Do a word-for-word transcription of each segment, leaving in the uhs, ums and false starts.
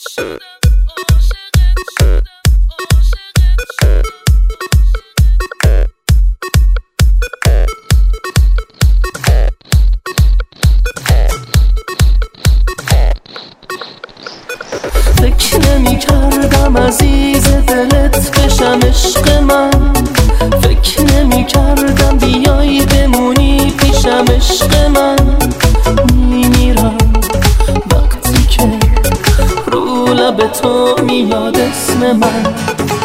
فکر نمی کردم عزیز دلت بشم عشق من، فکر نمی کردم بیایی بمونی پیشم عشق من. میمیرم وقتی که رو لب تو میاد اسم من.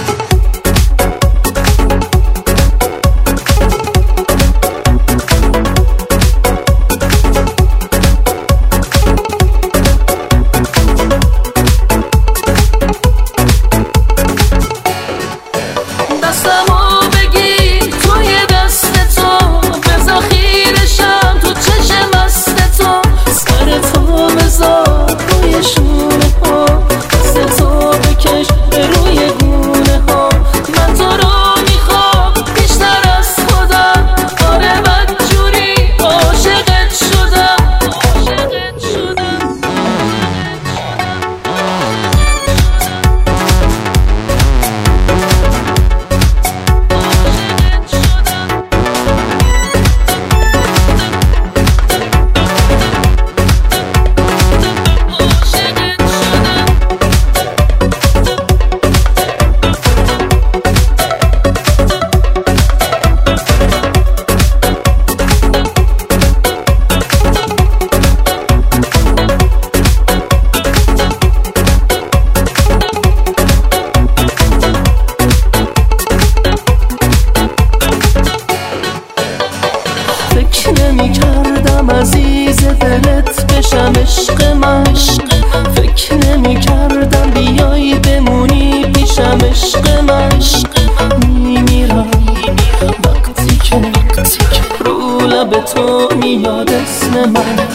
نمی کردم عزیز دلت بشم عشق من، فکر نمی کردم بیایی بمونی پیشم عشق من. میمیرم وقتی که رو لب تو میاد اسم من.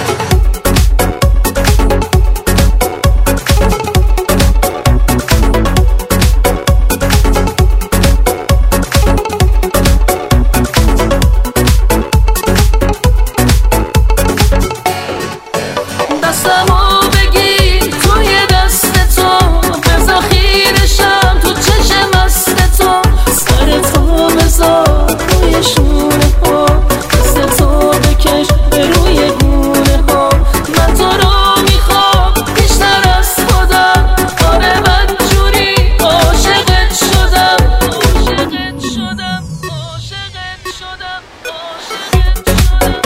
دستمو بگیر توی دست تو، بذار خیرشم تو چشم مست تو. سر تو بذار روی شونه ها، دست تو بکش به روی گونه ها. من تو رو میخوام بیشتر از خودم، آره بدجوری عاشقت شدم. عاشقت شدم عاشقت شدم عاشقت شدم.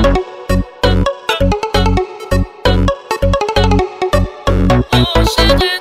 Shake it.